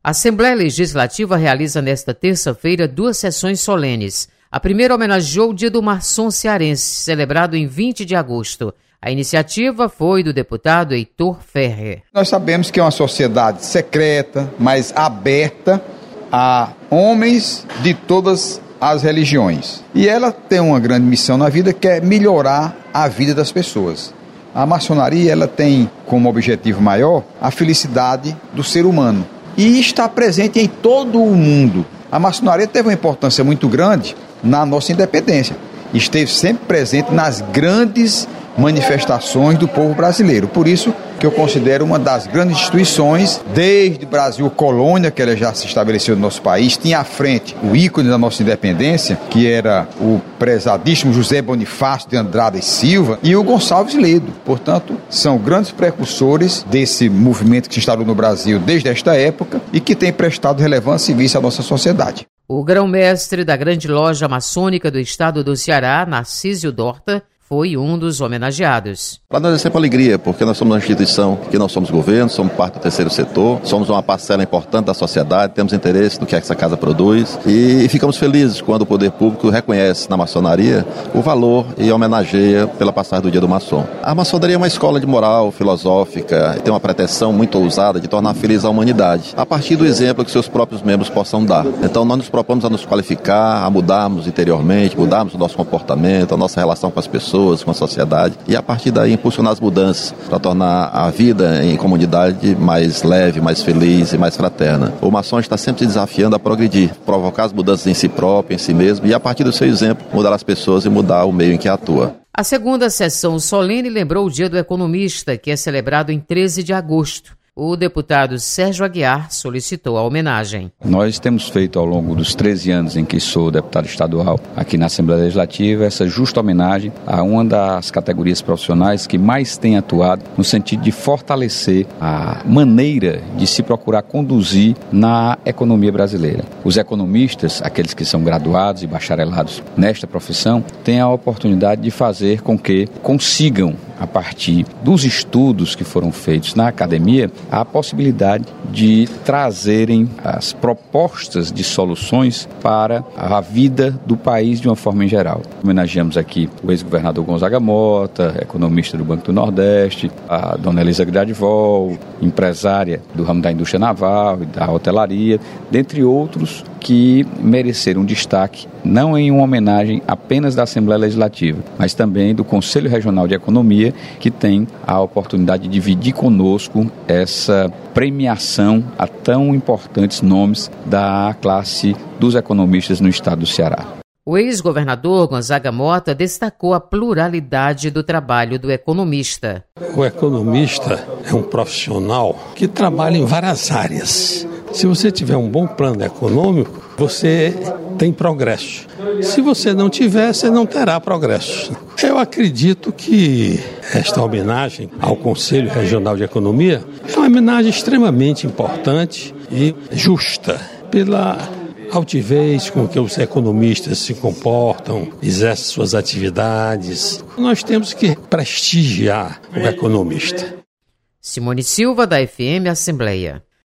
A Assembleia Legislativa realiza nesta terça-feira 2 sessões solenes. A primeira homenageou o Dia do Maçom Cearense, celebrado em 20 de agosto. A iniciativa foi do deputado Heitor Ferrer. Nós sabemos que é uma sociedade secreta, mas aberta a homens de todas as religiões. E ela tem uma grande missão na vida, que é melhorar a vida das pessoas. A maçonaria ela tem como objetivo maior a felicidade do ser humano. E está presente em todo o mundo. A maçonaria teve uma importância muito grande na nossa independência. Esteve sempre presente nas grandes manifestações do povo brasileiro. Por isso que eu considero uma das grandes instituições, desde o Brasil colônia, que ela já se estabeleceu no nosso país, tinha à frente o ícone da nossa independência, que era o prezadíssimo José Bonifácio de Andrade e Silva, e o Gonçalves Ledo. Portanto, são grandes precursores desse movimento que se instalou no Brasil desde esta época e que tem prestado relevante serviço à nossa sociedade. O grão-mestre da grande loja maçônica do estado do Ceará, Narcísio Dorta, foi um dos homenageados. Para nós é sempre alegria, porque nós somos uma instituição que não somos governo, somos parte do terceiro setor, somos uma parcela importante da sociedade, temos interesse no que essa casa produz e ficamos felizes quando o poder público reconhece na maçonaria o valor e homenageia pela passagem do Dia do Maçom. A maçonaria é uma escola de moral filosófica e tem uma pretensão muito ousada de tornar feliz a humanidade, a partir do exemplo que seus próprios membros possam dar. Então nós nos propomos a nos qualificar, a mudarmos interiormente, mudarmos o nosso comportamento, a nossa relação com as pessoas, com a sociedade, e a partir daí impulsionar as mudanças para tornar a vida em comunidade mais leve, mais feliz e mais fraterna. O maçom está sempre se desafiando a progredir, provocar as mudanças em si próprio, em si mesmo, e a partir do seu exemplo, mudar as pessoas e mudar o meio em que atua. A segunda sessão solene lembrou o Dia do Economista, que é celebrado em 13 de agosto. O deputado Sérgio Aguiar solicitou a homenagem. Nós temos feito ao longo dos 13 anos em que sou deputado estadual aqui na Assembleia Legislativa essa justa homenagem a uma das categorias profissionais que mais tem atuado no sentido de fortalecer a maneira de se procurar conduzir na economia brasileira. Os economistas, aqueles que são graduados e bacharelados nesta profissão, têm a oportunidade de fazer com que consigam, a partir dos estudos que foram feitos na academia, a possibilidade de trazerem as propostas de soluções para a vida do país de uma forma em geral. Homenageamos aqui o ex-governador Gonzaga Mota, economista do Banco do Nordeste, a dona Elisa Gradivol, empresária do ramo da indústria naval e da hotelaria, dentre outros que mereceram destaque, não em uma homenagem apenas da Assembleia Legislativa, mas também do Conselho Regional de Economia, que tem a oportunidade de dividir conosco essa premiação a tão importantes nomes da classe dos economistas no estado do Ceará. O ex-governador Gonzaga Mota destacou a pluralidade do trabalho do economista. O economista é um profissional que trabalha em várias áreas. Se você tiver um bom plano econômico, você tem progresso. Se você não tiver, você não terá progresso. Eu acredito que esta homenagem ao Conselho Regional de Economia é uma homenagem extremamente importante e justa pela altivez com que os economistas se comportam, exercem suas atividades. Nós temos que prestigiar o economista. Simone Silva, da FM Assembleia.